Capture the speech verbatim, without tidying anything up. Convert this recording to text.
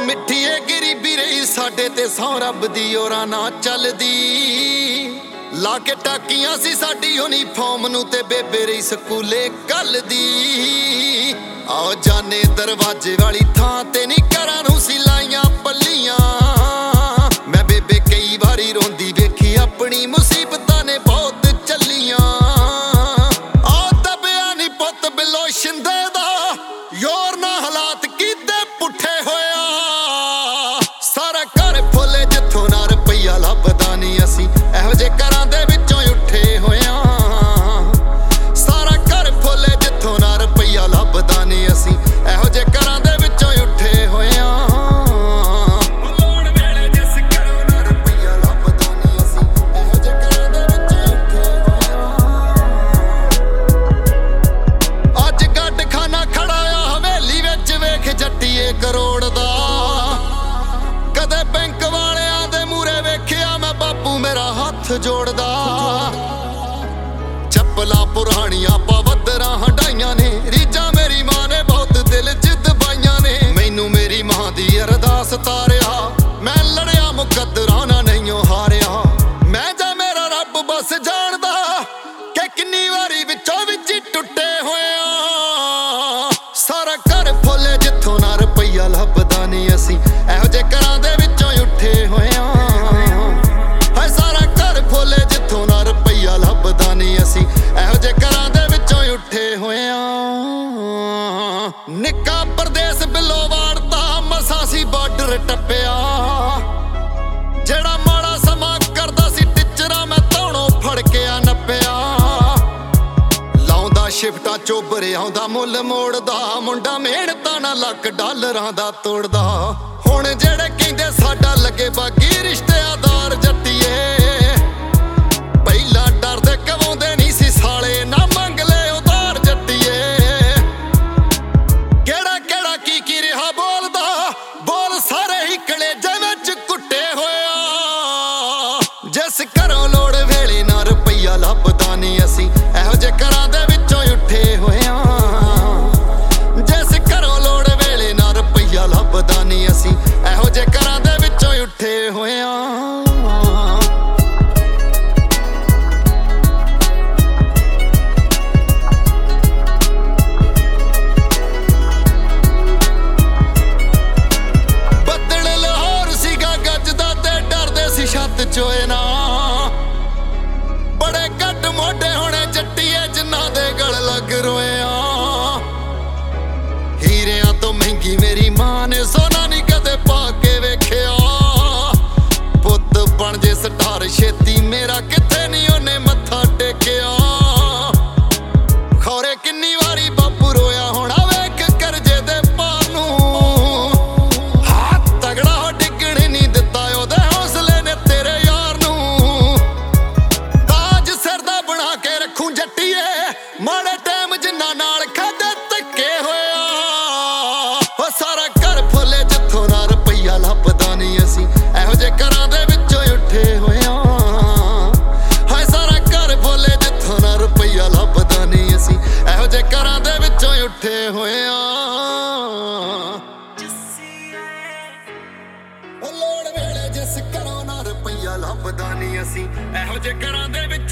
ਮਿੱਠੀ ਏ ਗਰੀਬੀ ਰਹੀ ਸਾਡੇ ਤੇ, ਸੌ ਰੱਬ ਦੀ ਔਰਾਂ ਨਾ ਚੱਲਦੀ। ਲਾ ਕੇ ਟਾਕੀਆਂ ਸੀ ਸਾਡੀ ਯੂਨੀਫਾਰਮ ਨੂੰ ਤੇ ਬੇਬੇ ਰਹੀ ਸਕੂਲੇ ਕੱਲ ਦੀ। ਆਓ ਜਾਨੇ ਦਰਵਾਜ਼ੇ ਵਾਲੀ ਥਾਂ ਤੇ ਨੀ ਘਰਾਂ ਨੂੰ ਸੀ ਲਾਈਆਂ ਪੱਲੀਆਂ। ਮੈਂ ਬੇਬੇ ਕਈ ਵਾਰੀ ਰੋਂਦੀ ਵੇਖੀ, ਆਪਣੀ ਮੁਸੀਬਤਾਂ ਨੇ ਬਹੁਤ ਚੱਲੀਆਂ। ਆਹ ਦਬਿਆ ਨੀ ਪੁੱਤ ਬਿੱਲੋ ਸ਼ਿੰਦੇ ਦਾ, ਯੋਰ ਨਾ ਹਾਲਾਤ ਕੀਤੇ ਪੁੱਠੇ ਹੋਇਆ। ਸਾਰਾ ਘਰ ਫੁੱਲੇ ਜਿੱਥੋਂ ਨਾ ਰੁਪਈਆ ਲੱਭਦਾ ਨੀ, ਅਸੀਂ ਇਹੋ ਜਿਹੇ ਘਰਾਂ ਦੇ ਵਿੱਚੋਂ ਉੱਠੇ ਹੋਇਆ। ਸਾਰਾ ਘਰ ਫੁੱਲੇ ਜਿੱਥੋਂ ਨਾ ਰੁਪਈਆ ਲੱਭਦਾ ਨੀ, ਅਸੀਂ ਇਹੋ ਜਿਹੇ ਘਰਾਂ ਦੇ ਵਿੱਚੋਂ ਉੱਠੇ ਹੋਇਆ। ਲੋੜ ਵੇਲੇ ਜਿਸ ਘਰੋਂ ਨਾ ਰੁਪਈਆ ਲੱਭਦਾ ਨੀ, ਅਸੀਂ ਇਹੋ ਜਿਹੇ ਘਰਾਂ ਦੇ ਵਿੱਚੋਂ ਉੱਠੇ ਹੋਇਆ। ਅੱਜ ਗੱਡ ਖਾਨਾ ਖੜਾ ਆ ਹਵੇਲੀ ਵਿੱਚ, ਵੇਖ ਜੱਟੀਏ ਕਰੋੜ ਦਾ। ਕਦੇ ਬੈਂਕ ਵਾਲਿਆਂ ਦੇ ਮੂਹਰੇ ਵੇਖਿਆ ਮੈਂ ਬਾਪੂ ਮੇਰਾ ਹੱਥ ਜੋੜਦਾ। ਚੱਪਲਾਂ ਪੁਰਾਣੀਆਂ ਪਵੱਦਰਾਂ ਹੰਡਾਈਆਂ ਨੇ, ਰੀਝਾਂ ਮੇਰੀ ਮਾਂ ਨੇ ਬਹੁਤ ਦਿਲ ਚ ਦਬਾਈਆਂ ਨੇ। ਮੈਨੂੰ ਮੇਰੀ ਮਾਂ ਦੀ ਅਰਦਾਸ ਤਾਰਿਆ, ਮੈਂ ਲੜਿਆ ਮੁਕੱਦਰਾਂ ਨਾਲ ਨਹੀਂਓ ਹਾਰਿਆ। ਮੈਂ ਜਾਂ ਮੇਰਾ ਰੱਬ ਬਸ ਜਾਣਦਾ ਕਿ ਕਿੰਨੀ ਵਾਰੀ ਵਿੱਚੋਂ ਵਿੱਚ ਹੀ ਟੁੱਟੇ ਹੋਇਆ। ਸਾਰਾ ਘਰ ਫੁੱਲੇ ਜਿੱਥੋਂ ਨਾ ਰੁਪਈਆ ਲੱਭਦਾ ਨੀ, ਅਸੀਂ ਇਹੋ ਜਿਹੇ ਘਰਾਂ ਦੇ ਵਿੱਚੋਂ ਉੱਠੇ ਹੋਇਆ। ਹਾਏ ਸਾਰਾ ਘਰ ਫੁੱਲੇ ਜਿੱਥੋਂ ਨਾ ਰੁਪਈਆ ਲੱਭਦਾ ਨੀ, ਅਸੀਂ ਇਹੋ ਜਿਹੇ ਘਰਾਂ ਦੇ ਵਿੱਚੋਂ ਉੱਠੇ ਹੋਇਆ। ਨਿੱਕਾ ਪਰਦੇਸ ਬਿੱਲੋ ਵਾੜਤਾ, ਮਸਾਂ ਸੀ ਬਾਰਡਰ ਟੱਪਿਆ। ਜਿਹੜਾ ਮਾੜਾ ਸਮਾਂ ਕਰਦਾ ਸੀ ਟਿੱਚਰਾਂ, ਮੈਂ ਧੌਣੋਂ ਫੜ ਕੇ ਆ ਨੱਪਿਆ। ਲਾਉਂਦਾ ਸ਼ਿਫਟਾਂ ਚੋਬਰੇ ਆਉਂਦਾ ਮੁੱਲ ਮੋੜਦਾ, ਮੁੰਡਾ ਮਿਹਨਤਾਂ ਨਾਲ ਲੱਖ ਡਾਲਰਾਂ ਦਾ ਤੋੜਦਾ। ਹੁਣ ਜਿਹੜੇ ਕਹਿੰਦੇ ਸਾਡਾ ਲੱਗੇ ਬਾਗੀ ਰਿਸ਼ਤੇਦਾਰ ਜੱਟੀਏ, ਪਹਿਲਾਂ ਡਰਦੇ ਕਵਾਉਂਦੇ ਨਹੀਂ ਸੀ ਸਾਲੇ, ਨਾ ਮੰਗ ਲੈ ਉਧਾਰ ਜੱਟੀਏ। ਕਿਹੜਾ ਕਿਹੜਾ ਕੀ ਕੀ ਰਿਹਾ ਬੋਲਦਾ, ਬੋਲ ਸਾਰੇ ਹੀ ਕਲੇਜੇ ਵਿੱਚ ਕੁੱਟੇ ਹੋਇਆ। ਜਿਸ ਘਰੋਂ ਲੋੜ ਵੇਲੇ ਨਾ ਰੁਪਈਆ ਲੱਭਦਾ ਨੀ, ਅਸੀਂ ਇਹੋ ਜਿਹੇ ਘਰਾਂ ਦੇ ਵਿੱਚੋਂ ਉੱਠੇ ਹੋਇਆ। ਜਿਸ ਘਰੋਂ ਲੋੜ ਵੇਲੇ ਨਾ ਰੁਪਈਆ ਲੱਭਦਾ ਨੀ, ਅਸੀਂ ਇਹੋ ਜਿਹੇ ਘਰਾਂ ਦੇ ਵਿੱਚੋਂ ਉੱਠੇ ਹੋਇਆ। ਬੱਦਲ ਲਾਹੌਰ ਸੀਗਾ ਗੱਜਦਾ ਤੇ ਡਰਦੇ ਸੀ ਛੱਤ ਚੋਏ ਨਾ। ਬੜੇ ਘੱਟ ਮੋਢੇ ਹੋਣੇ ਜੱਟੀਏ ਜਿਨ੍ਹਾਂ ਦੇ ਗਲ ਲੱਗ ਰੋਇਆ। ਹੀਰਿਆਂ ਤੋਂ ਮਹਿੰਗੀ ਮੇਰੀ ਮਾਂ ਨੇ ਸੋਨਾ ਨੀ ਕਦੇ ਪਾ ਕੇ ਵੇਖਿਆ। ਪੁੱਤ ਬਣ ਜੇ ਸਟਾਰ ਛੇਤੀ, ਮੇਰਾ ਕਿੱਥੇ ਨੀ ਉਹਨੇ ਮੱਥਾ ਟੇਕਿਆ। ਖੌਰੇ ਕਿੰਨੀ ਵਾਰੀ ਬਾਪੂ ਰੋਇਆ ਹੋਣਾ ਵੇਖ ਕਰਜ਼ੇ ਦੇ ਭਾਰ ਨੂੰ। ਹੱਥ ਤਗੜਾ ਹੋ ਡਿੱਗਣ ਨੀ ਦਿੱਤਾ ਉਹਦੇ ਹੌਸਲੇ ਨੇ ਤੇਰੇ ਯਾਰ ਨੂੰ। ਤਾਜ ਸਿਰ ਦਾ ਬਣਾ ਕੇ ਰੱਖੂ ਜੱਟੀਏ, ਮਾੜੇ ਟਾਈਮ ਜਿੰਨਾ ਨਾਲ ਖਾਦੇ ਧੱਕੇ ਹੋਇਆ। ਉਹ ਸਾਰਾ ਘਰ ਫੁੱਲੇ ਜਿੱਥੋਂ ਨਾ ਰੁਪਈਆ ਲੱਭਦਾ ਨੀ, ਅਸੀਂ ਇਹੋ ਜਿਹੇ ਘਰਾਂ ਦੇ ਵਿੱਚੋਂ ਉੱਠੇ ਹੋਇਆ। ਹਾਏ ਸਾਰਾ ਘਰ ਫੁੱਲੇ ਜਿੱਥੋਂ ਨਾ ਰੁਪਈਆ ਲੱਭਦਾ ਨੀ, ਅਸੀਂ ਇਹੋ ਜਿਹੇ ਘਰਾਂ ਦੇ ਵਿੱਚੋਂ ਉੱਠੇ ਹੋਇਆ। ਲੋੜ ਵੇਲੇ ਜਿਸ ਘਰੋਂ ਨਾ ਰੁਪਈਆ ਲੱਭਦਾ ਨੀ, ਅਸੀਂ ਇਹੋ ਜਿਹੇ ਘਰਾਂ ਦੇ ਵਿੱਚ